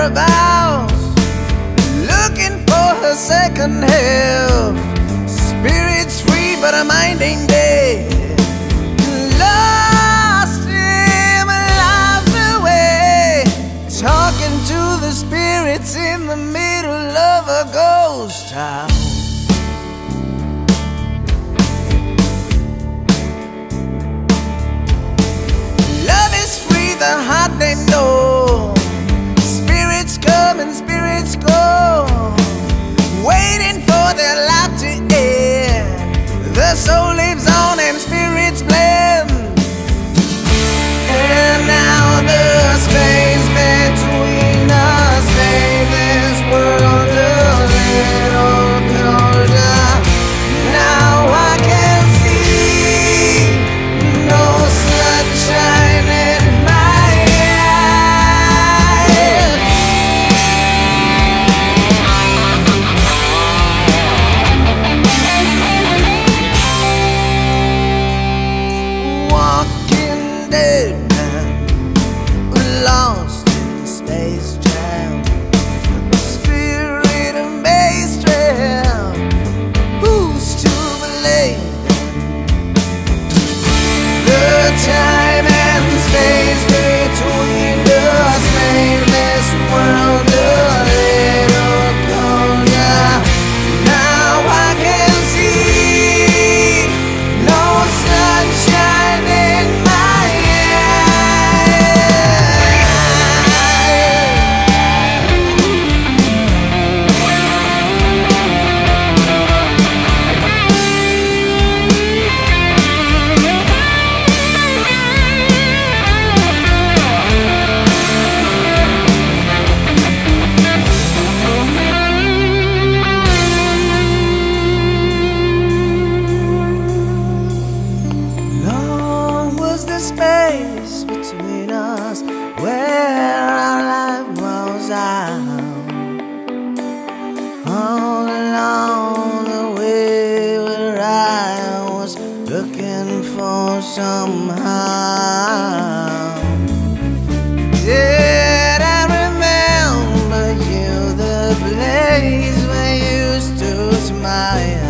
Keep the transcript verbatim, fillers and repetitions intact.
whereabouts, looking for her second half. Spirit's free, but her mind ain't dead. Lost him lives away, talking to the spirits in the middle of a ghost town. Love is free, the heart they know. Spirits come and spirits go, waiting for their life to end. The soul lives on and spirits blend. And now the space between us made this world a little colder. Now I can see no sunshine in my eyes. Walking dead man, lost in space jam. Spirit and bass drum, who's to believe? The time and space between us made this world a little colder. Now I can see no sunshine in my long was the space between us where our life was out. All along the way where I was looking for somehow. Did I remember you, the place where you used to smile?